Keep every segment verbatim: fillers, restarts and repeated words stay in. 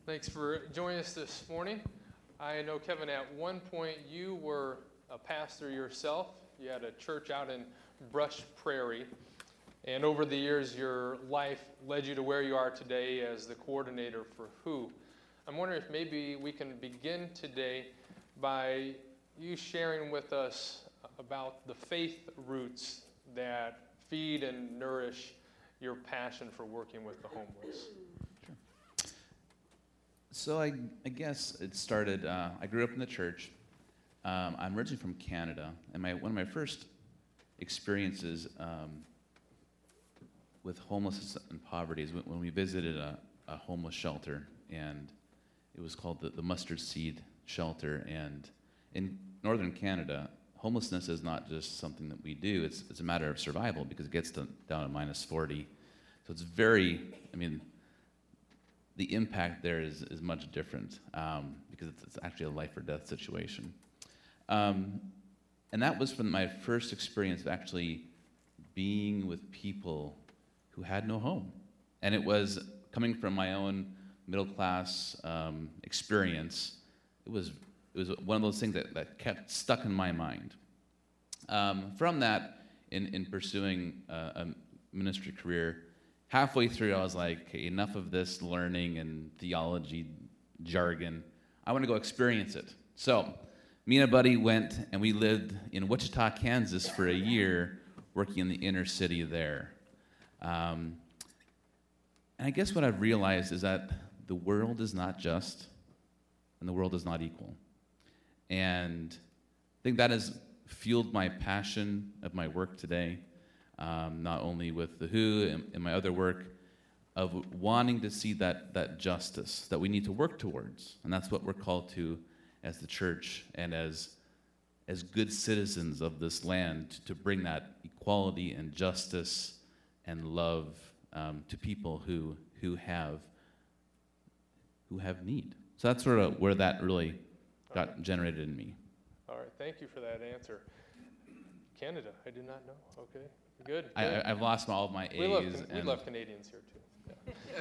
Thanks for joining us this morning. I know, Kevin, at one point you were a pastor yourself. You had a church out in Brush Prairie. And over the years, your life led you to where you are today as the coordinator for W H O. I'm wondering if maybe we can begin today by you sharing with us about the faith roots that feed and nourish your passion for working with the homeless. So I, I guess it started, uh, I grew up in the church. Um, I'm originally from Canada, and my one of my first experiences um, with homelessness and poverty is when, when we visited a, a homeless shelter, and it was called the, the Mustard Seed Shelter. And in northern Canada, homelessness is not just something that we do, it's, it's a matter of survival because it gets to, down to minus forty. So it's very, I mean, the impact there is, is much different um, because it's, it's actually a life or death situation. Um, and that was from my first experience of actually being with people who had no home. And it was coming from my own middle class um, experience. It was it was one of those things that, that kept stuck in my mind. Um, from that, in, in pursuing uh, a ministry career, halfway through, I was like, okay, enough of this learning and theology jargon. I want to go experience it. So me and a buddy went, and we lived in Wichita, Kansas for a year, working in the inner city there. Um, and I guess what I've realized is that the world is not just, and the world is not equal. And I think that has fueled my passion of my work today. Um, not only with the W H O and, and my other work, of wanting to see that that justice that we need to work towards, and that's what we're called to as the church and as as good citizens of this land, to, to bring that equality and justice and love um, to people who who have who have need. So that's sort of where that really got right. generated in me. All right, thank you for that answer. Canada, I did not know. Okay. Good. good. I, I've lost all of my A's. We love, and we love Canadians here, too. Yeah.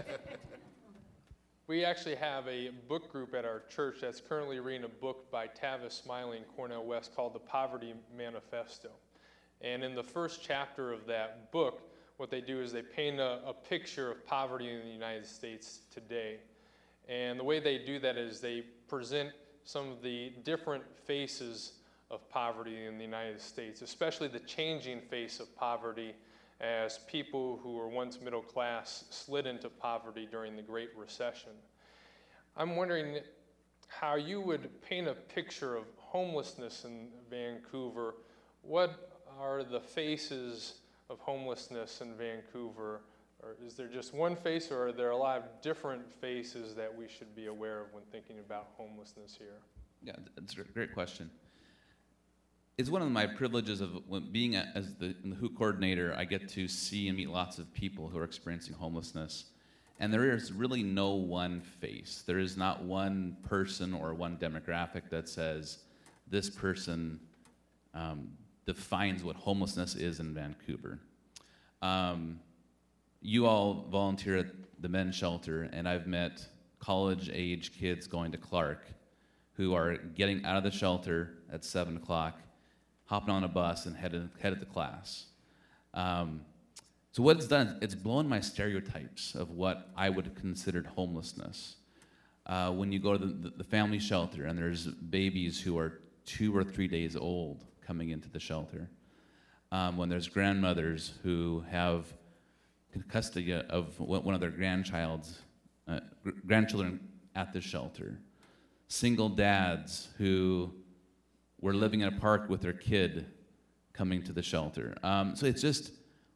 We actually have a book group at our church that's currently reading a book by Tavis Smiley and Cornel West called The Poverty Manifesto. And in the first chapter of that book, what they do is they paint a, a picture of poverty in the United States today. And the way they do that is they present some of the different faces of poverty in the United States, especially the changing face of poverty as people who were once middle class slid into poverty during the Great Recession. I'm wondering how you would paint a picture of homelessness in Vancouver. What are the faces of homelessness in Vancouver? Or is there just one face, or are there a lot of different faces that we should be aware of when thinking about homelessness here? Yeah, that's a great question. It's one of my privileges of being a, as the, the W H O coordinator. I get to see and meet lots of people who are experiencing homelessness. And there is really no one face. There is not one person or one demographic that says this person um, defines what homelessness is in Vancouver. Um, you all volunteer at the men's shelter, and I've met college-age kids going to Clark who are getting out of the shelter at seven o'clock, hopping on a bus and headed, headed to class. Um, so what it's done, it's blown my stereotypes of what I would have considered homelessness. Uh, when you go to the, the family shelter and there's babies who are two or three days old coming into the shelter. Um, when there's grandmothers who have custody of one of their grandchild's, uh, grandchildren at the shelter. Single dads who were living in a park with their kid coming to the shelter. Um, so it's just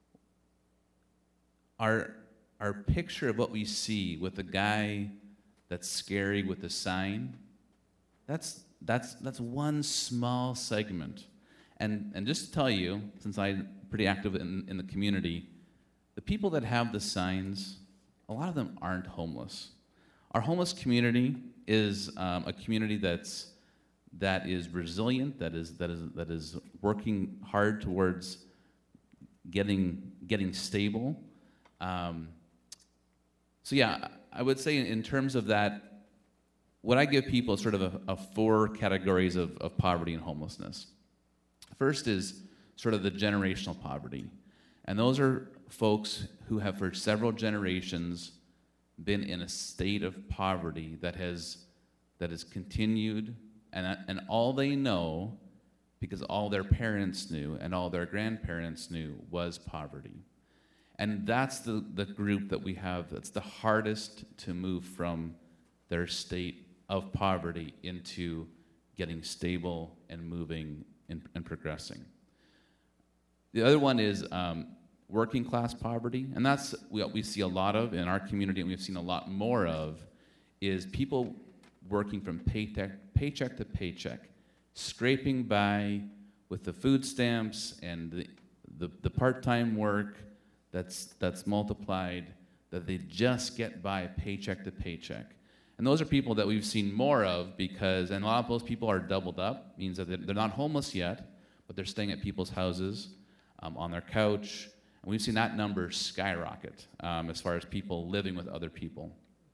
our our picture of what we see with the guy that's scary with the sign. That's that's that's one small segment, and and just to tell you, since I'm pretty active in, in the community, the people that have the signs, a lot of them aren't homeless. Our homeless community is um, a community that's that is resilient, that is that is that is working hard towards getting getting stable. Um, so yeah, I would say in terms of that what I give people is sort of a, a four categories of, of poverty and homelessness. First is sort of the generational poverty. And those are folks who have for several generations been in a state of poverty that has that has continued, and, and all they know, because all their parents knew and all their grandparents knew, was poverty. And that's the, the group that we have that's the hardest to move from their state of poverty into getting stable and moving and, and progressing. The other one is um, working class poverty, and that's what we see a lot of in our community, and we've seen a lot more of, is people working from paycheck, paycheck to paycheck, scraping by with the food stamps and the, the, the part-time work that's, that's multiplied, that they just get by paycheck to paycheck. And those are people that we've seen more of because, and a lot of those people are doubled up, means that they're not homeless yet, but they're staying at people's houses, um, on their couch, and we've seen that number skyrocket um, as far as people living with other people.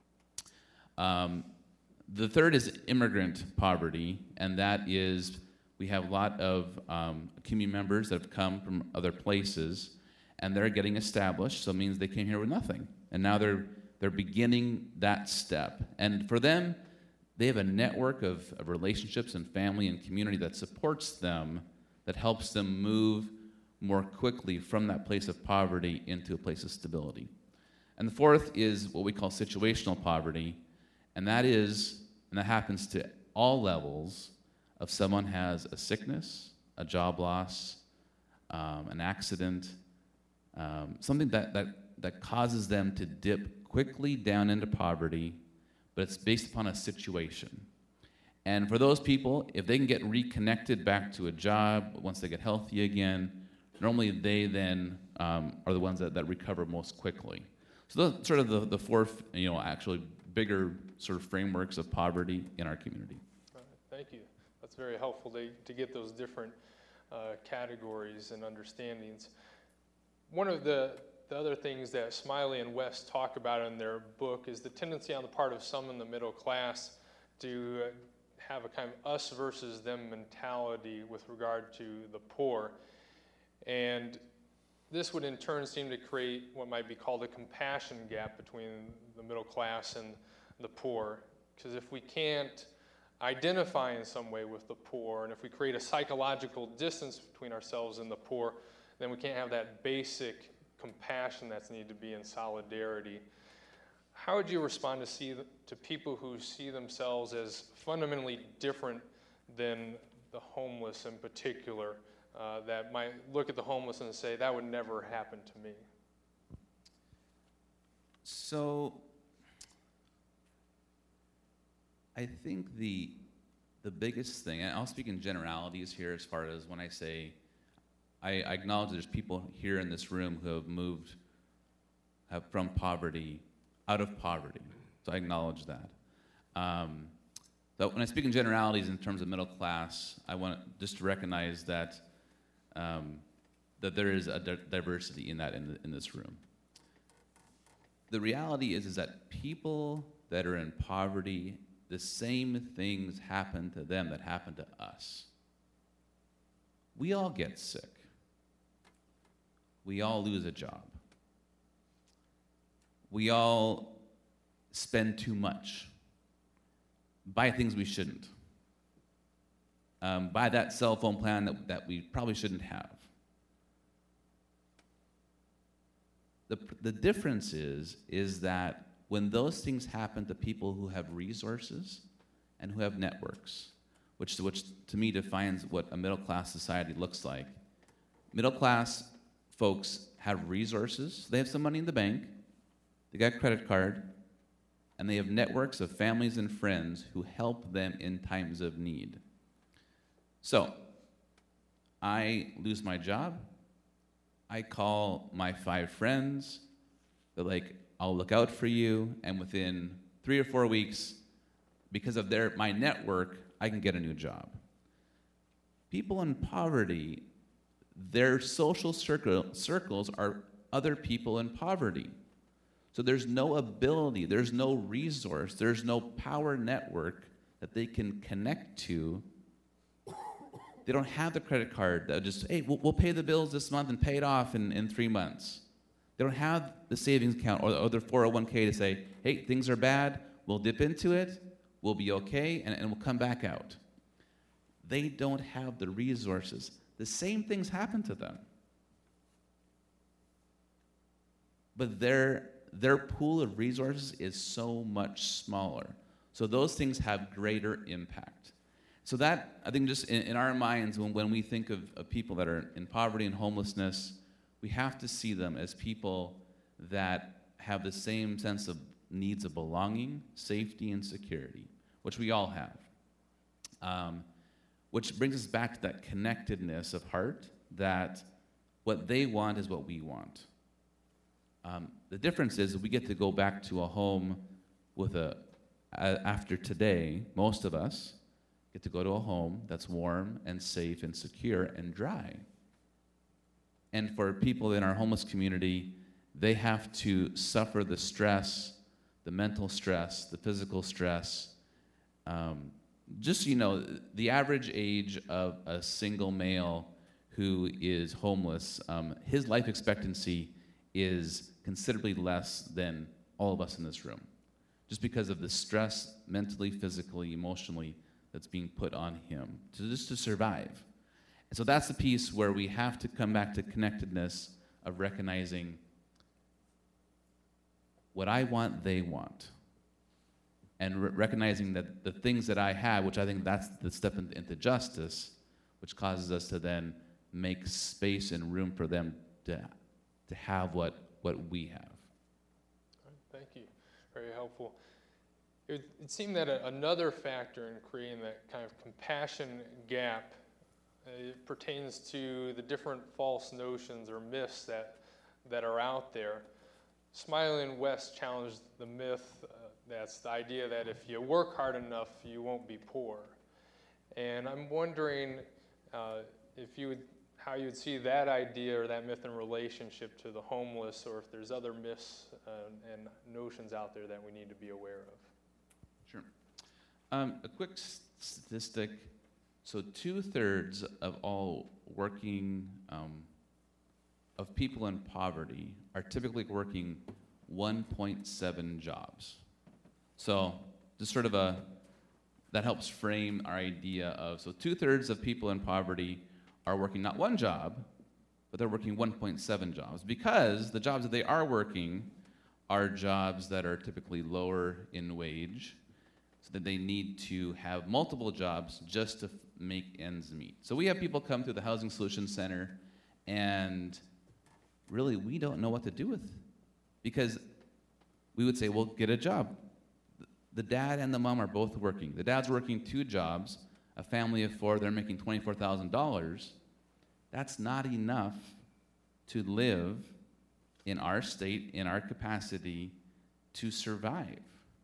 Um, the third is immigrant poverty, and that is we have a lot of um, community members that have come from other places, and they're getting established, so it means they came here with nothing. And now they're they're beginning that step. And for them, they have a network of, of relationships and family and community that supports them, that helps them move more quickly from that place of poverty into a place of stability. And the fourth is what we call situational poverty, and that is, and that happens to all levels, of someone has a sickness, a job loss, um, an accident, um, something that, that, that causes them to dip quickly down into poverty, but it's based upon a situation. And for those people, if they can get reconnected back to a job once they get healthy again, normally they then um, are the ones that, that recover most quickly. So those are sort of the, the four, you know, actually bigger sort of frameworks of poverty in our community. All right, thank you. That's very helpful to, to get those different uh, categories and understandings. One of the, the other things that Smiley and West talk about in their book is the tendency on the part of some in the middle class to uh, have a kind of us versus them mentality with regard to the poor. And this would in turn seem to create what might be called a compassion gap between the middle class and the poor. Because if we can't identify in some way with the poor, and if we create a psychological distance between ourselves and the poor, then we can't have that basic compassion that's needed to be in solidarity. How would you respond to see to people who see themselves as fundamentally different than the homeless in particular, uh, that might look at the homeless and say, that would never happen to me? So I think the the biggest thing, and I'll speak in generalities here as far as when I say, I, I acknowledge there's people here in this room who have moved have from poverty, out of poverty. So I acknowledge that. Um, but when I speak in generalities in terms of middle class, I want just to recognize that um, that there is a di- diversity in that in, the, in this room. The reality is, is that people that are in poverty, the same things happen to them that happen to us. We all get sick. We all lose a job. We all spend too much, buy things we shouldn't, um, buy that cell phone plan that, that we probably shouldn't have. The, the difference is, is that when those things happen to people who have resources and who have networks, which, which to me defines what a middle-class society looks like. Middle-class folks have resources. They have some money in the bank. They got a credit card. And they have networks of families and friends who help them in times of need. So, I lose my job. I call my five friends. They're like, I'll look out for you, and within three or four weeks, because of their my network, I can get a new job. People in poverty, their social circle, circles are other people in poverty. So there's no ability, there's no resource, there's no power network that they can connect to. They don't have the credit card that just, hey, we'll, we'll pay the bills this month and pay it off in, in three months. They don't have the savings account or, or their four oh one k to say, hey, things are bad, we'll dip into it, we'll be okay, and, and we'll come back out. They don't have the resources. The same things happen to them. But their, their pool of resources is so much smaller. So those things have greater impact. So that, I think just in, in our minds, when, when we think of, of people that are in poverty and homelessness, we have to see them as people that have the same sense of needs of belonging, safety, and security, which we all have. Um, which brings us back to that connectedness of heart, that what they want is what we want. Um, the difference is we get to go back to a home with a, a, after today, most of us get to go to a home that's warm and safe and secure and dry. And for people in our homeless community, they have to suffer the stress, the mental stress, the physical stress. Um, just so you know, the average age of a single male who is homeless, um, his life expectancy is considerably less than all of us in this room, just because of the stress mentally, physically, emotionally that's being put on him to just to survive. And so that's the piece where we have to come back to connectedness of recognizing what I want, they want. And re- recognizing that the things that I have, which I think that's the step in, into justice, which causes us to then make space and room for them to, to have what, what we have. Thank you. Very helpful. It, it seemed that a, another factor in creating that kind of compassion gap uh, it pertains to the different false notions or myths that, that are out there. Smiling West challenged the myth uh, that's the idea that if you work hard enough, you won't be poor. And I'm wondering uh, if you would, how you would see that idea or that myth in relationship to the homeless, or if there's other myths uh, and notions out there that we need to be aware of. Sure. Um, a quick s- statistic. So two-thirds of all working, um, of people in poverty are typically working one point seven jobs. So just sort of a, that helps frame our idea of, so two-thirds of people in poverty are working not one job, but they're working one point seven jobs, because the jobs that they are working are jobs that are typically lower in wage, so that they need to have multiple jobs just to f- make ends meet. So we have people come to the Housing Solutions Center, and really we don't know what to do with, because we would say, well, get a job. The dad and the mom are both working. The dad's working two jobs, a family of four, they're making twenty-four thousand dollars. That's not enough to live in our state, in our capacity to survive.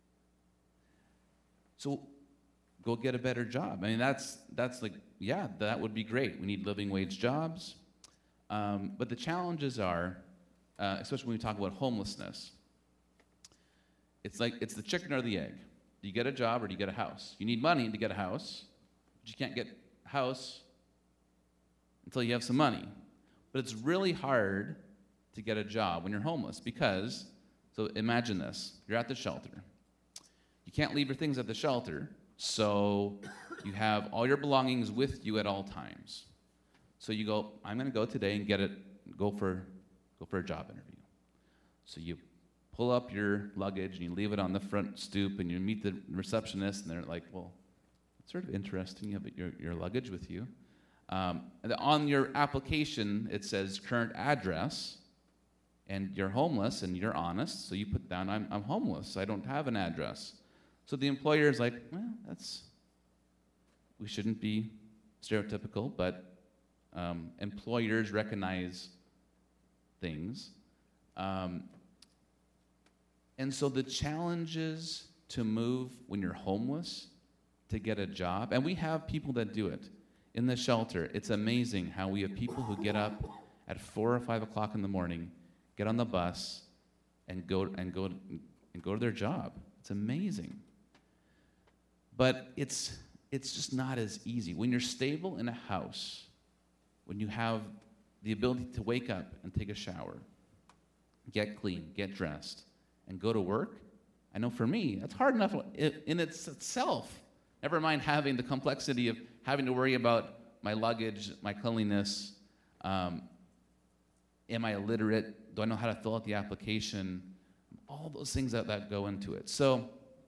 So go get a better job. I mean, that's that's like, yeah, that would be great. We need living wage jobs. Um, but the challenges are, uh, especially when we talk about homelessness, it's like, it's the chicken or the egg. Do you get a job or do you get a house? You need money to get a house, but you can't get a house until you have some money. But it's really hard to get a job when you're homeless because, so imagine this, you're at the shelter. You can't leave your things at the shelter, so you have all your belongings with you at all times. So you go, I'm going to go today and get it, go for, go for a job interview. So you pull up your luggage and you leave it on the front stoop and you meet the receptionist and they're like, well, it's sort of interesting, you have your, your luggage with you. Um, and on your application, it says current address, and you're homeless and you're honest, so you put down, I'm, I'm homeless, I don't have an address. So the employer is like, well, that's, we shouldn't be stereotypical, but um, employers recognize things. Um, and so the challenges to move when you're homeless, to get a job, and we have people that do it. In the shelter, it's amazing how we have people who get up at four or five o'clock in the morning, get on the bus, and go and go and go to their job. It's amazing. But it's it's just not as easy. When you're stable in a house, when you have the ability to wake up and take a shower, get clean, get dressed, and go to work, I know for me, that's hard enough in its itself. Never mind having the complexity of having to worry about my luggage, my cleanliness. Um, am I illiterate? Do I know how to fill out the application? All those things that, that go into it. So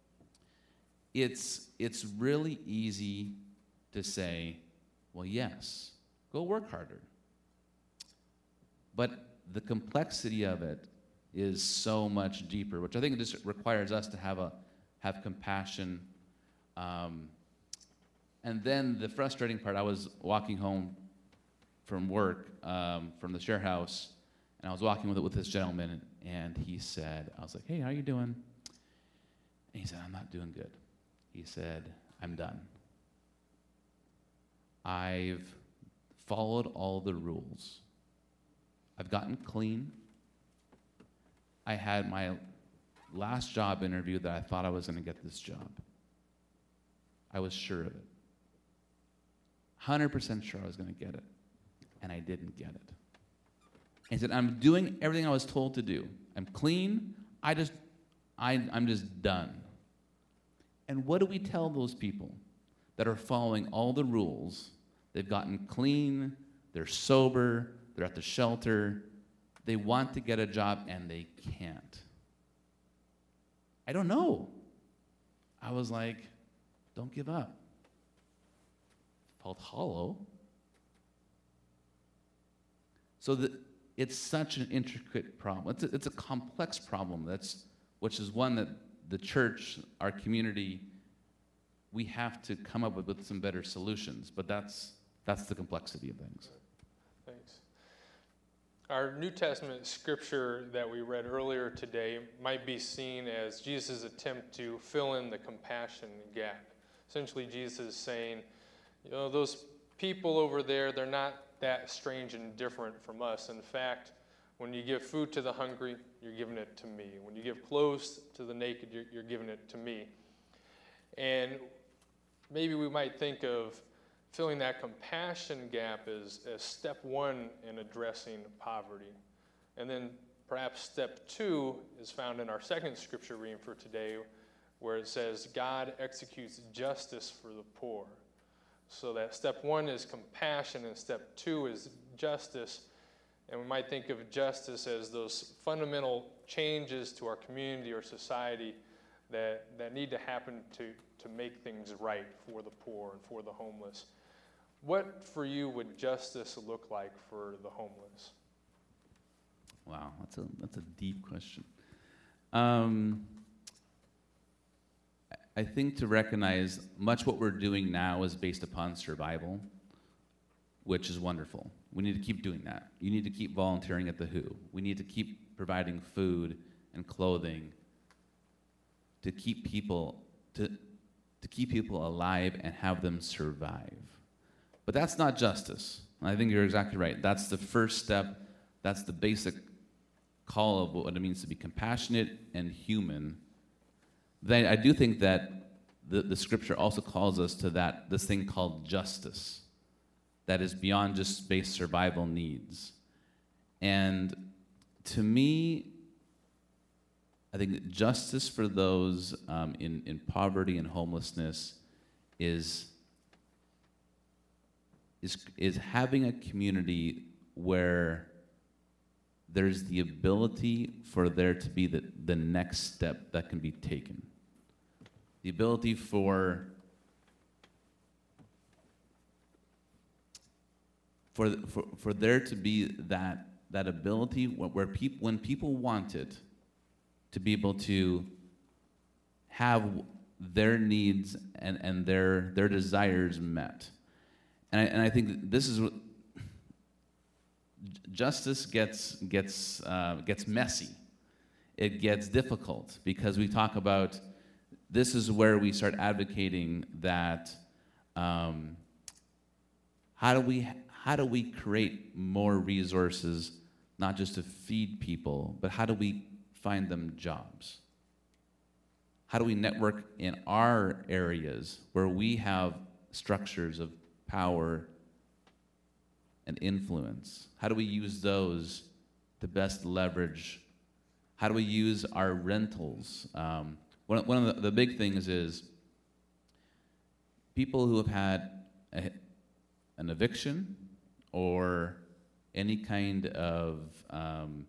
it's it's really easy to say, well, yes, go work harder. But the complexity of it is so much deeper, which I think just requires us to have a have compassion. Um, and then the frustrating part, I was walking home from work, um, from the share house, and I was walking with with this gentleman, and he said, I was like, hey, how you doing? And he said, I'm not doing good. He said, I'm done. I've followed all the rules. I've gotten clean. I had my last job interview that I thought I was going to get this job. I was sure of it. one hundred percent sure I was going to get it. And I didn't get it. And he said, I'm doing everything I was told to do. I'm clean. I just, I, I'm just done. And what do we tell those people that are following all the rules? They've gotten clean, they're sober, they're at the shelter, they want to get a job and they can't. I don't know. I was like, don't give up. Felt hollow. So the, it's such an intricate problem. It's a, it's a complex problem, that's, which is one that the church, our community, we have to come up with, with some better solutions. But that's that's the complexity of things. Thanks. Our New Testament scripture that we read earlier today might be seen as Jesus' attempt to fill in the compassion gap. Essentially, Jesus is saying, you know, those people over there, they're not that strange and different from us. In fact, when you give food to the hungry, you're giving it to me. When you give clothes to the naked, you're, you're giving it to me. And maybe we might think of filling that compassion gap as, as step one in addressing poverty. And then perhaps step two is found in our second scripture reading for today, where it says, God executes justice for the poor. So that step one is compassion, and step two is justice. And we might think of justice as those fundamental changes to our community or society that, that need to happen to, to make things right for the poor and for the homeless. What, for you, would justice look like for the homeless? Wow, that's a that's a deep question. Um, I think to recognize much what we're doing now is based upon survival, which is wonderful. We need to keep doing that. You need to keep volunteering at the W H O. We need to keep providing food and clothing to keep people to to keep people alive and have them survive. But that's not justice. I think you're exactly right. That's the first step. That's the basic call of what it means to be compassionate and human. Then I do think that the, the scripture also calls us to that this thing called justice that is beyond just base survival needs. And to me, I think that justice for those um, in, in poverty and homelessness is, is, is having a community where there's the ability for there to be the, the next step that can be taken. The ability for for for, for there to be that that ability where, where people when people want it, to be able to have their needs and, and their their desires met. And I, and I think this is what justice gets gets uh, gets messy. It gets difficult because we talk about this is where we start advocating that um, how do we how do we create more resources, not just to feed people, but how do we find them jobs? How do we network in our areas where we have structures of power and influence? How do we use those to best leverage? How do we use our rentals? Um, one, one of the, the big things is people who have had a, an eviction or any kind of um,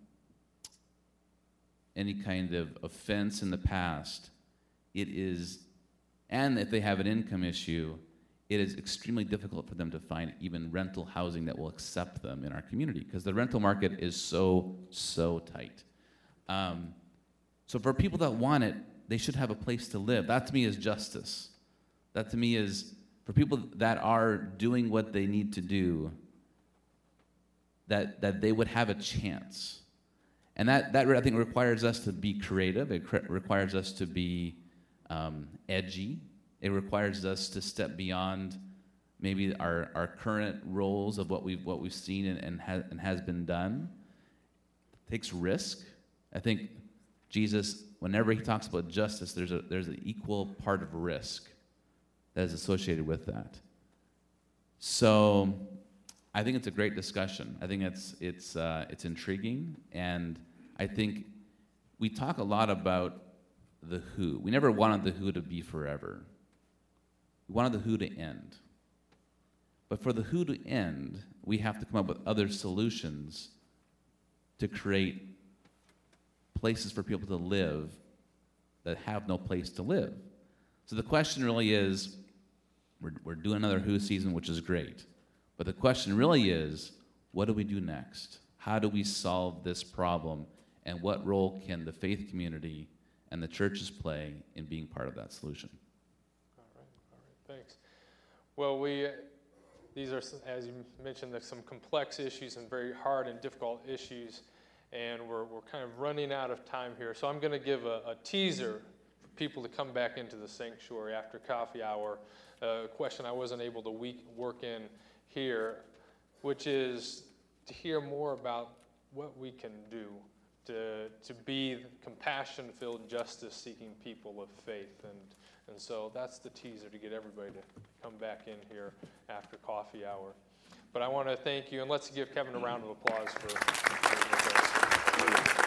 any kind of offense in the past, it is, and if they have an income issue, it is extremely difficult for them to find even rental housing that will accept them in our community because the rental market is so, so tight. Um, so for people that want it, they should have a place to live. That to me is justice. That to me is, for people that are doing what they need to do, that, that they would have a chance. And that, that I think requires us to be creative. It cre- requires us to be um, edgy. It requires us to step beyond maybe our, our current roles of what we've what we've seen and and, ha- and has been done. It takes risk. I think Jesus, whenever he talks about justice, there's a there's an equal part of risk that is associated with that. So, I think it's a great discussion. I think it's it's uh, it's intriguing, and I think we talk a lot about the who. We never wanted the who to be forever. We wanted the who to end. But for the who to end, we have to come up with other solutions to create places for people to live that have no place to live. So the question really is, we're, we're doing another who season, which is great. But the question really is, what do we do next? How do we solve this problem? And what role can the faith community and the churches play in being part of that solution? Thanks. Well, we, these are, as you mentioned, there's some complex issues and very hard and difficult issues, and we're we're kind of running out of time here. So I'm going to give a, a teaser for people to come back into the sanctuary after coffee hour. A question I wasn't able to week, work in here, which is to hear more about what we can do to to be compassion-filled, justice-seeking people of faith. And And so that's the teaser to get everybody to come back in here after coffee hour. But I want to thank you, and let's give Kevin a round of applause for being with us.